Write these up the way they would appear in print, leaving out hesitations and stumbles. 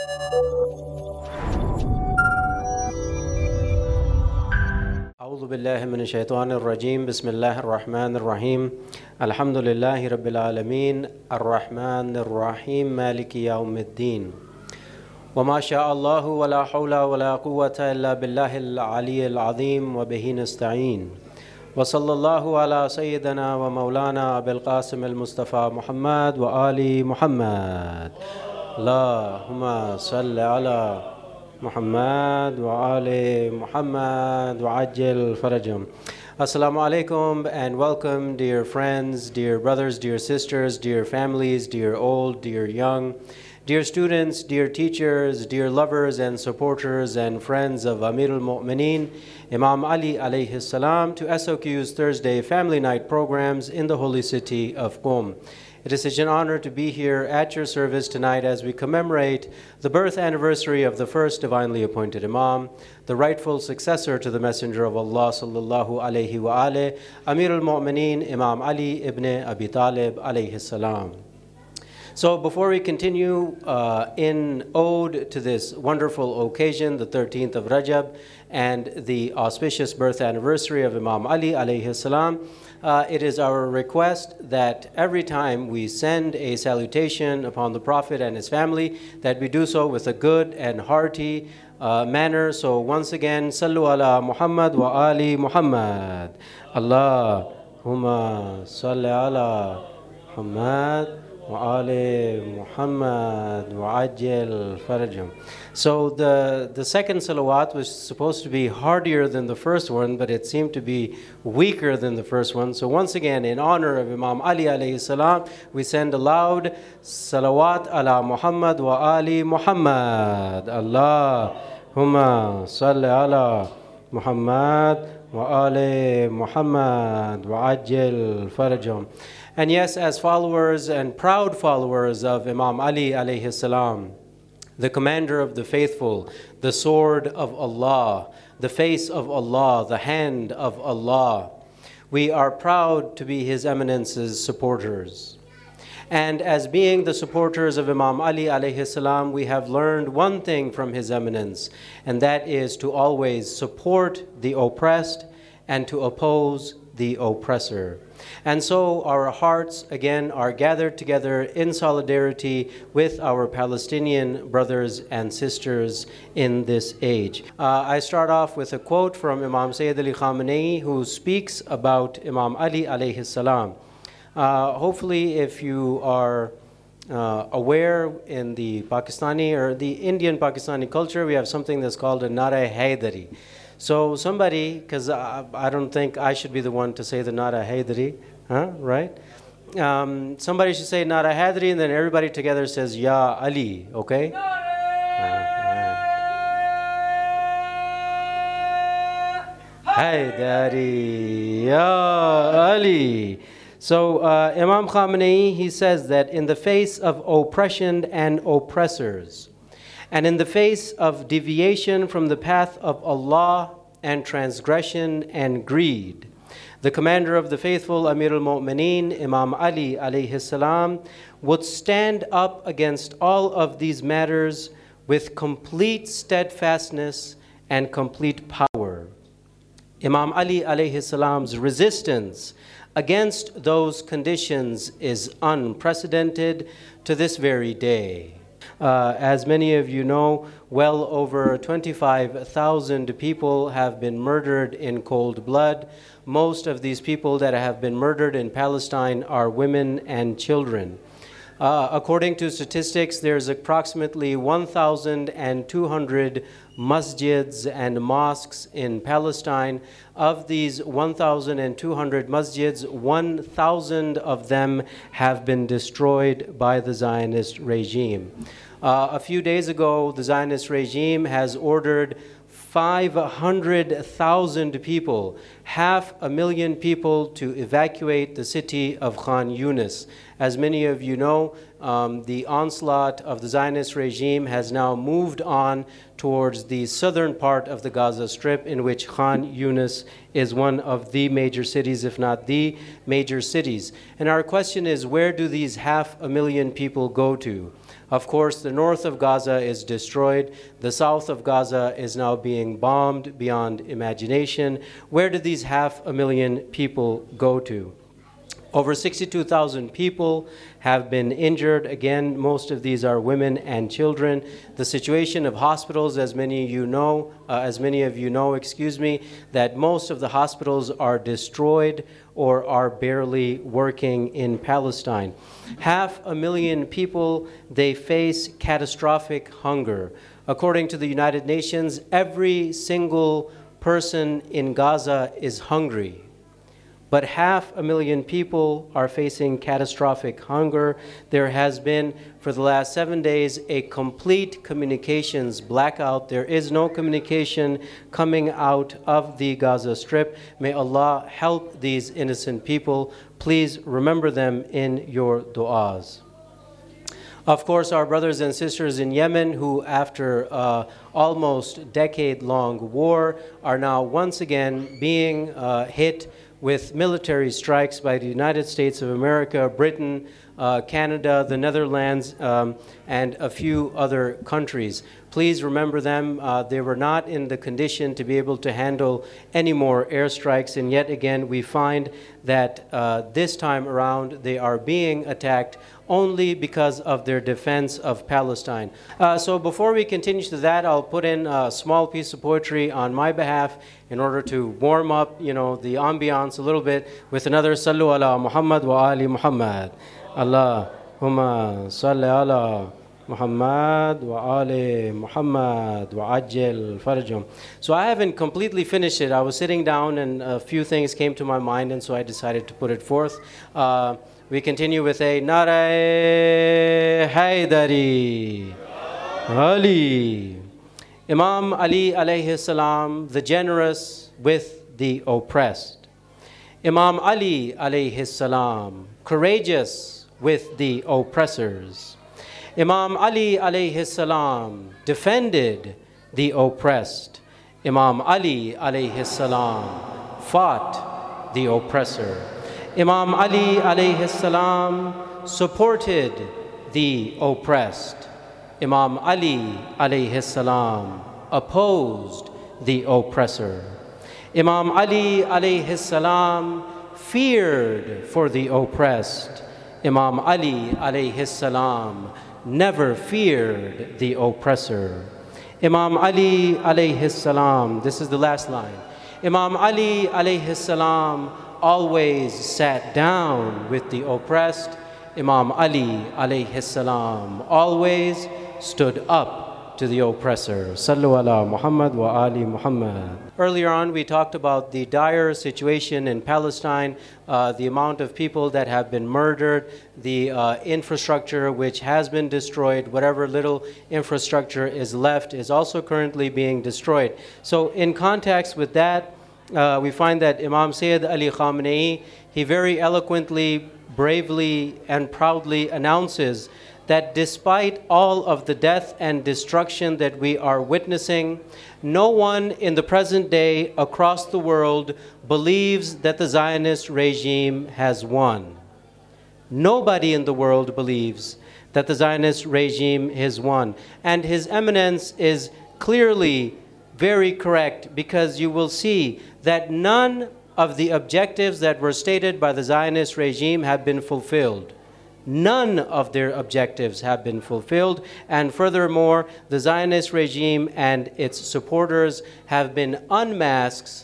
أعوذ بالله من الشيطان الرجيم بسم الله الرحمن الرحيم الحمد لله رب العالمين الرحمن الرحيم مالك يوم الدين وما شاء الله ولا حول ولا قوة إلا بالله العلي العظيم وبه نستعين وصلى الله على سيدنا ومولانا أبي القاسم المصطفى محمد وآل محمد اللهم صل على Muhammad wa ali Muhammad wa ajil farajam. Assalamu alaikum and welcome, dear friends, dear brothers, dear sisters, dear families, dear old, dear young, dear students, dear teachers, dear lovers and supporters and friends of Amir al-Mu'mineen, Imam Ali alayhi salam, to SOQ's Thursday Family Night programs in the holy city of Qom. It is such an honor to be here at your service tonight as we commemorate the birth anniversary of the first divinely appointed Imam, the rightful successor to the Messenger of Allah sallallahu alayhi wa alayhi, Amir al-Mu'mineen, Imam Ali ibn Abi Talib alayhi salam. So before we continue in ode to this wonderful occasion, the 13th of Rajab, and the auspicious birth anniversary of Imam Ali alayhi salam, it is our request that every time we send a salutation upon the Prophet and his family, that we do so with a good and hearty manner. So once again, Sallu ala Muhammad wa ali Muhammad. Allahumma salli ala Muhammad wa ali Muhammad wa ajil farajam. So the second salawat was supposed to be hardier than the first one, but it seemed to be weaker than the first one. So once again, in honor of Imam Ali alayhi salam, we send a loud salawat ala Muhammad wa ali Muhammad. Allahumma salli ala Muhammad wa ali Muhammad wa ajil farajam. And yes, as followers and proud followers of Imam Ali alayhi salam, the commander of the faithful, the sword of Allah, the face of Allah, the hand of Allah, we are proud to be His Eminence's supporters. And as being the supporters of Imam Ali alayhi salam, we have learned one thing from His Eminence, and that is to always support the oppressed and to oppose the oppressor. And so our hearts again are gathered together in solidarity with our Palestinian brothers and sisters in this age. I start off with a quote from Imam Sayyid Ali Khamenei, who speaks about Imam Ali alayhi salam. Hopefully, if you are aware, in the Pakistani or the Indian Pakistani culture, we have something that's called a Nara Haidari. So somebody, because I don't think I should be the one to say the Nara Haidari, right? Somebody should say Nara Haidari, and then everybody together says Ya Ali, okay? Haidari, Ya Ali. So Imam Khamenei, he says that in the face of oppression and oppressors, and in the face of deviation from the path of Allah and transgression and greed, the commander of the faithful, Amir al-Mu'mineen, Imam Ali alayhi salam, would stand up against all of these matters with complete steadfastness and complete power. Imam Ali alayhi salam's resistance against those conditions is unprecedented to this very day. As many of you know, well over 25,000 people have been murdered in cold blood. Most of these people that have been murdered in Palestine are women and children. According to statistics, there's approximately 1,200 masjids and mosques in Palestine. Of these 1,200 masjids, 1,000 of them have been destroyed by the Zionist regime. A few days ago, the Zionist regime has ordered 500,000 people, 500,000 people, to evacuate the city of Khan Yunis. As many of you know, the onslaught of the Zionist regime has now moved on towards the southern part of the Gaza Strip, in which Khan Yunis is one of the major cities, if not the major cities. And our question is, where do these 500,000 people go to? Of course, the north of Gaza is destroyed. The south of Gaza is now being bombed beyond imagination. Where did these 500,000 people go to? Over 62,000 people have been injured. Again, most of these are women and children. The situation of hospitals, as many of you know, that most of the hospitals are destroyed or are barely working in Palestine. 500,000 people, they face catastrophic hunger. According to the United Nations, every single person in Gaza is hungry. But 500,000 people are facing catastrophic hunger. There has been, for the last 7 days, a complete communications blackout. There is no communication coming out of the Gaza Strip. May Allah help these innocent people. Please remember them in your du'as. Of course, our brothers and sisters in Yemen, who after almost decade-long war are now once again being hit with military strikes by the United States of America, Britain, Canada, the Netherlands, and a few other countries. Please remember them. They were not in the condition to be able to handle any more airstrikes, and yet again we find that this time around they are being attacked only because of their defense of Palestine. So before we continue to that, I'll put in a small piece of poetry on my behalf in order to warm up, the ambiance a little bit with another Sallu ala Muhammad wa ali Muhammad. Allahumma salli ala Muhammad wa ali Muhammad wa ajil farjum. So I haven't completely finished it. I was sitting down and a few things came to my mind, and so I decided to put it forth. We continue with a Nare Haydari Ali. Imam Ali alayhi salam, the generous with the oppressed. Imam Ali alayhi salam, courageous with the oppressors. Imam Ali alayhi salam defended the oppressed. Imam Ali alayhi salam fought the oppressor. Imam Ali alayhi salam supported the oppressed. Imam Ali alayhi salam opposed the oppressor. Imam Ali alayhi salam feared for the oppressed. Imam Ali alayhi salam never feared the oppressor. Imam Ali alayhi salam, this is the last line. Imam Ali alayhi salam always sat down with the oppressed. Imam Ali alayhi salam always stood up to the oppressor. Sallu ala Muhammad wa ali Muhammad. Earlier on, we talked about the dire situation in Palestine, the amount of people that have been murdered, the infrastructure which has been destroyed, whatever little infrastructure is left is also currently being destroyed. So in context with that, we find that Imam Sayyid Ali Khamenei, he very eloquently, bravely, and proudly announces that despite all of the death and destruction that we are witnessing, no one in the present day across the world believes that the Zionist regime has won. Nobody in the world believes that the Zionist regime has won. And His Eminence is clearly very correct, because you will see that none of the objectives that were stated by the Zionist regime have been fulfilled. None of their objectives have been fulfilled, and furthermore, the Zionist regime and its supporters have been unmasked,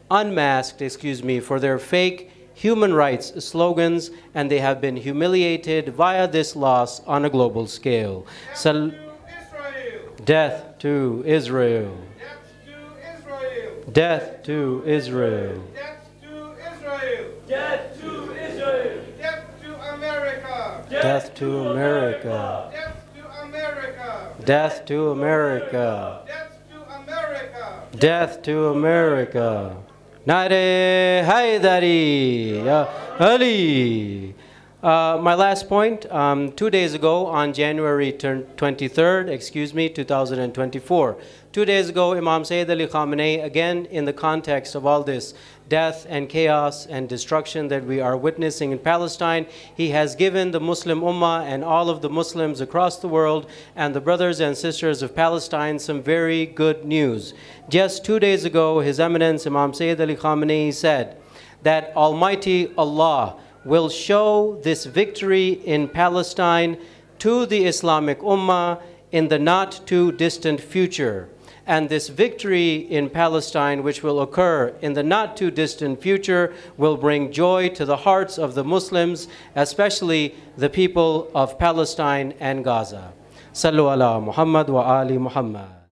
for their fake human rights slogans, and they have been humiliated via this loss on a global scale. Death to Israel. Death to Israel. Death to Israel. Death to Israel. Death to America. Death to America. Death to America. Death to America. Death to America. Death to America. Nare Haydari Ya Ali. My last point, 2 days ago on January 23rd, 2024, 2 days ago, Imam Sayyid Ali Khamenei, again in the context of all this death and chaos and destruction that we are witnessing in Palestine, He has given the Muslim Ummah and all of the Muslims across the world and the brothers and sisters of Palestine some very good news. Just 2 days ago, His Eminence Imam Sayyid Ali Khamenei said that Almighty Allah will show this victory in Palestine to the Islamic Ummah in the not too distant future. And this victory in Palestine, which will occur in the not too distant future, will bring joy to the hearts of the Muslims, especially the people of Palestine and Gaza. Sallu ala Muhammad wa ali Muhammad.